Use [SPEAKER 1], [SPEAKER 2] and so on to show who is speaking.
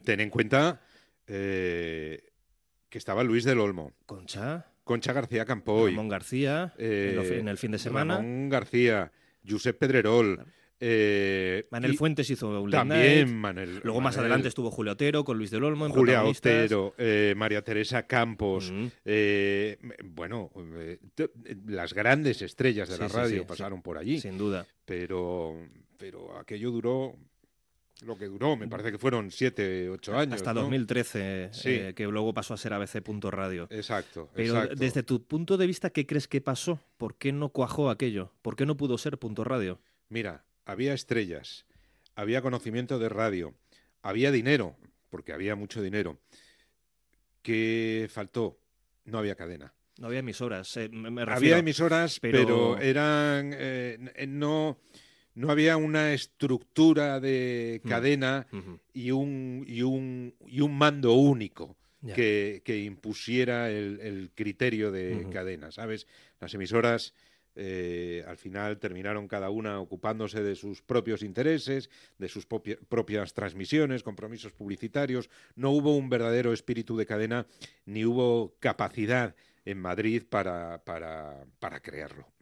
[SPEAKER 1] ten en cuenta que estaba Luis del Olmo,
[SPEAKER 2] Concha,
[SPEAKER 1] Concha García Campoy,
[SPEAKER 2] Ramón García, en el fin de semana.
[SPEAKER 1] Ramón García, Josep Pedrerol,
[SPEAKER 2] Manel
[SPEAKER 1] y
[SPEAKER 2] Fuentes hizo un late
[SPEAKER 1] también
[SPEAKER 2] night.
[SPEAKER 1] Manel,
[SPEAKER 2] Luego más adelante estuvo Julio Otero con Luis del Olmo en
[SPEAKER 1] Julia
[SPEAKER 2] protagonistas.
[SPEAKER 1] Otero, María Teresa Campos,
[SPEAKER 2] Mm.
[SPEAKER 1] bueno, las grandes estrellas de la radio pasaron por allí,
[SPEAKER 2] sin duda.
[SPEAKER 1] pero aquello duró lo que duró, me parece que fueron 7, 8 años.
[SPEAKER 2] Hasta
[SPEAKER 1] ¿no?
[SPEAKER 2] 2013,
[SPEAKER 1] Sí.
[SPEAKER 2] que luego pasó a ser ABC.radio.
[SPEAKER 1] Exacto,
[SPEAKER 2] Pero
[SPEAKER 1] exacto.
[SPEAKER 2] desde tu punto de vista, ¿qué crees que pasó? ¿Por qué no cuajó aquello? ¿Por qué no pudo ser .radio?
[SPEAKER 1] Mira, había estrellas, había conocimiento de radio, había dinero, porque había mucho dinero. ¿Qué faltó? No había cadena.
[SPEAKER 2] No había emisoras, me refiero.
[SPEAKER 1] Había emisoras, pero eran no había una estructura de cadena y un mando único que impusiera el criterio de cadena, ¿sabes? Las emisoras al final terminaron cada una ocupándose de sus propios intereses, de sus propias transmisiones, compromisos publicitarios. No hubo un verdadero espíritu de cadena, ni hubo capacidad en Madrid para crearlo.